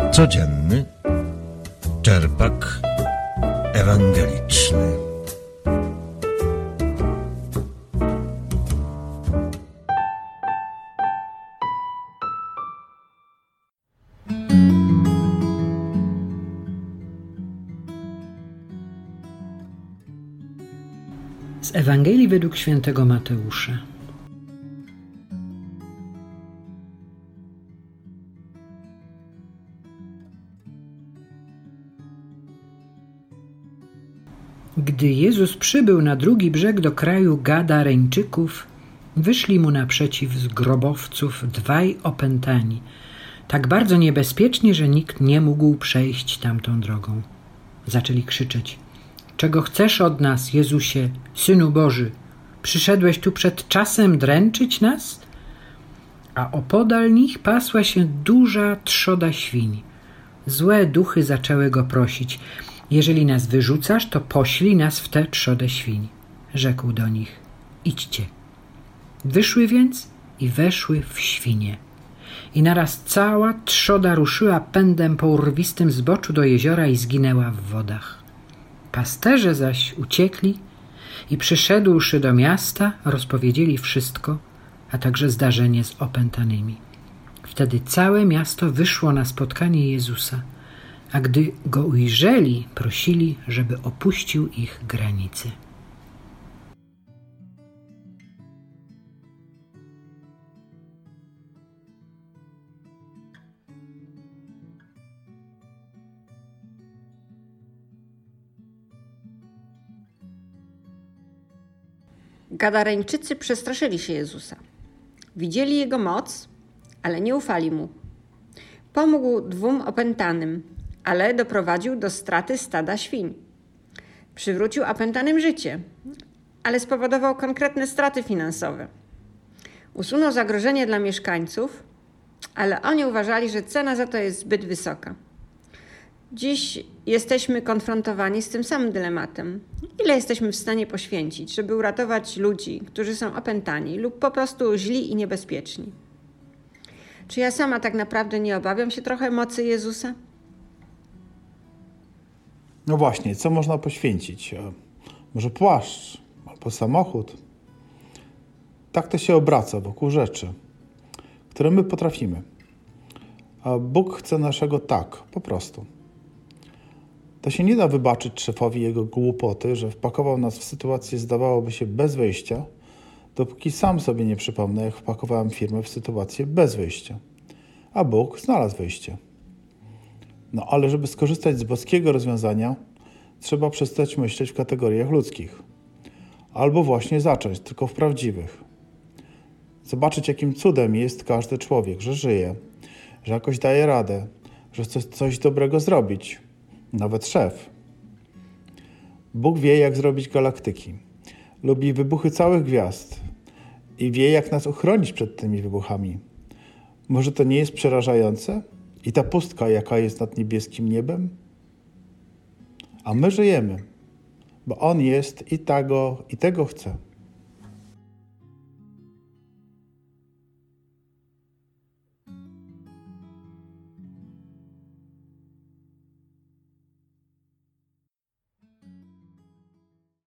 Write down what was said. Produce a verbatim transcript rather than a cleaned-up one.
Codzienny czerpak ewangeliczny. Z Ewangelii według świętego Mateusza. Gdy Jezus przybył na drugi brzeg do kraju Gadareńczyków, wyszli mu naprzeciw z grobowców dwaj opętani, tak bardzo niebezpiecznie, że nikt nie mógł przejść tamtą drogą. Zaczęli krzyczeć: czego chcesz od nas, Jezusie, Synu Boży? Przyszedłeś tu przed czasem dręczyć nas? A opodal nich pasła się duża trzoda świń. Złe duchy zaczęły go prosić: jeżeli nas wyrzucasz, to poślij nas w tę trzodę świń. Rzekł do nich: idźcie. Wyszły więc i weszły w świnie. I naraz cała trzoda ruszyła pędem po urwistym zboczu do jeziora i zginęła w wodach. Pasterze zaś uciekli i przyszedłszy do miasta, rozpowiedzieli wszystko, a także zdarzenie z opętanymi. Wtedy całe miasto wyszło na spotkanie Jezusa, a gdy go ujrzeli, prosili, żeby opuścił ich granice. Gadareńczycy przestraszyli się Jezusa. Widzieli Jego moc, ale nie ufali Mu. Pomógł dwóm opętanym, ale doprowadził do straty stada świń. Przywrócił opętanym życie, ale spowodował konkretne straty finansowe. Usunął zagrożenie dla mieszkańców, ale oni uważali, że cena za to jest zbyt wysoka. Dziś jesteśmy konfrontowani z tym samym dylematem. Ile jesteśmy w stanie poświęcić, żeby uratować ludzi, którzy są opętani lub po prostu źli i niebezpieczni? Czy ja sama tak naprawdę nie obawiam się trochę mocy Jezusa? No właśnie, co można poświęcić? Może płaszcz albo samochód? Tak to się obraca wokół rzeczy, które my potrafimy. A Bóg chce naszego tak, po prostu. To się nie da wybaczyć szefowi jego głupoty, że wpakował nas w sytuację, zdawałoby się, bez wyjścia, dopóki sam sobie nie przypomnę, jak wpakowałem firmę w sytuację bez wyjścia. A Bóg znalazł wyjście. No ale żeby skorzystać z boskiego rozwiązania, trzeba przestać myśleć w kategoriach ludzkich. Albo właśnie zacząć, tylko w prawdziwych. Zobaczyć, jakim cudem jest każdy człowiek, że żyje, że jakoś daje radę, że chce coś dobrego zrobić. Nawet szef. Bóg wie, jak zrobić galaktyki. Lubi wybuchy całych gwiazd i wie, jak nas uchronić przed tymi wybuchami. Może to nie jest przerażające? I ta pustka, jaka jest nad niebieskim niebem? A my żyjemy, bo On jest i tego, i tego chce.